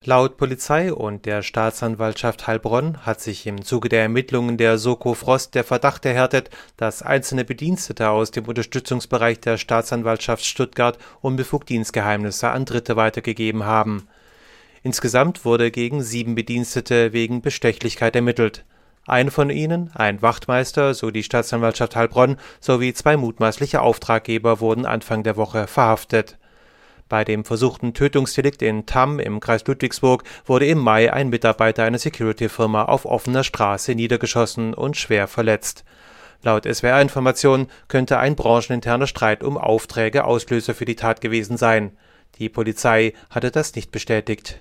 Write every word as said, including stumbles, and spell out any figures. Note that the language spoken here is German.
Laut Polizei und der Staatsanwaltschaft Heilbronn hat sich im Zuge der Ermittlungen der Soko Frost der Verdacht erhärtet, dass einzelne Bedienstete aus dem Unterstützungsbereich der Staatsanwaltschaft Stuttgart unbefugt Dienstgeheimnisse an Dritte weitergegeben haben. Insgesamt wurde gegen sieben Bedienstete wegen Bestechlichkeit ermittelt. Ein von ihnen, ein Wachtmeister, so die Staatsanwaltschaft Heilbronn, sowie zwei mutmaßliche Auftraggeber wurden Anfang der Woche verhaftet. Bei dem versuchten Tötungsdelikt in Tamm im Kreis Ludwigsburg wurde im Mai ein Mitarbeiter einer Security-Firma auf offener Straße niedergeschossen und schwer verletzt. Laut S W R-Informationen könnte ein brancheninterner Streit um Aufträge Auslöser für die Tat gewesen sein. Die Polizei hatte das nicht bestätigt.